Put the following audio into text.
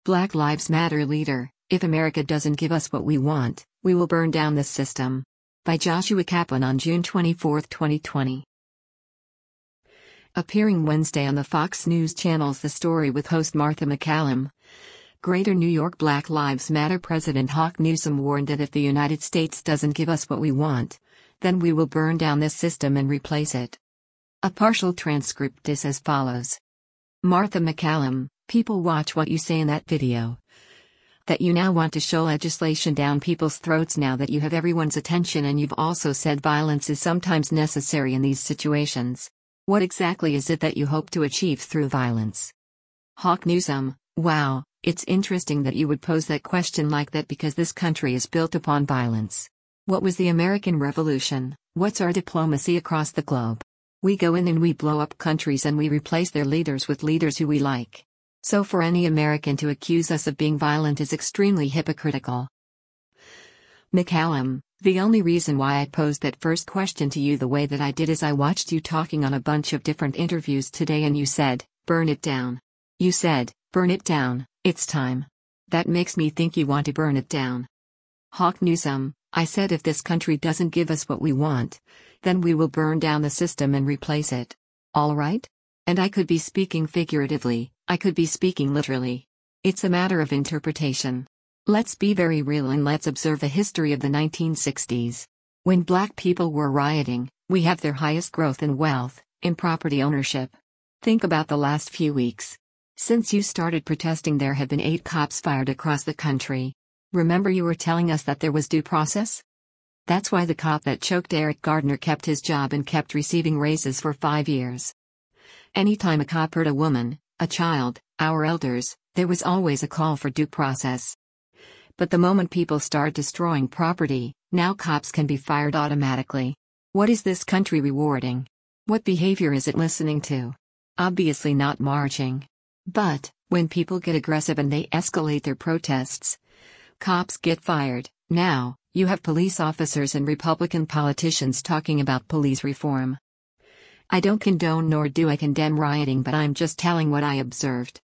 Black Lives Matter leader, if America doesn't give us what we want, we will burn down this system. By Joshua Kaplan on June 24, 2020. Appearing Wednesday on the Fox News Channel's The Story with host Martha MacCallum. Greater New York Black Lives Matter President Hawk Newsome warned that if the United States doesn't give us what we want, then we will burn down this system and replace it. A partial transcript is as follows. Martha MacCallum, people watch what you say in that video. That you now want to show legislation down people's throats now that you have everyone's attention, and you've also said violence is sometimes necessary in these situations. What exactly is it that you hope to achieve through violence? Hawk Newsome, wow, it's interesting that you would pose that question like that because this country is built upon violence. What was the American Revolution? What's our diplomacy across the globe? We go in and we blow up countries and we replace their leaders with leaders who we like. So for any American to accuse us of being violent is extremely hypocritical. MacCallum, the only reason why I posed that first question to you the way that I did is I watched you talking on a bunch of different interviews today and you said, burn it down. You said, burn it down, it's time. That makes me think you want to burn it down. Hawk Newsome, I said if this country doesn't give us what we want, then we will burn down the system and replace it. All right? And I could be speaking figuratively, I could be speaking literally. It's a matter of interpretation. Let's be very real and let's observe the history of the 1960s. When black people were rioting, we have their highest growth in wealth, in property ownership. Think about the last few weeks. Since you started protesting, there have been 8 cops fired across the country. Remember you were telling us that there was due process? That's why the cop that choked Eric Gardner kept his job and kept receiving raises for 5 years. Anytime a cop hurt a woman, a child, our elders, there was always a call for due process. But the moment people start destroying property, now cops can be fired automatically. What is this country rewarding? What behavior is it listening to? Obviously not marching. But, when people get aggressive and they escalate their protests, cops get fired. Now, you have police officers and Republican politicians talking about police reform. I don't condone nor do I condemn rioting, but I'm just telling what I observed.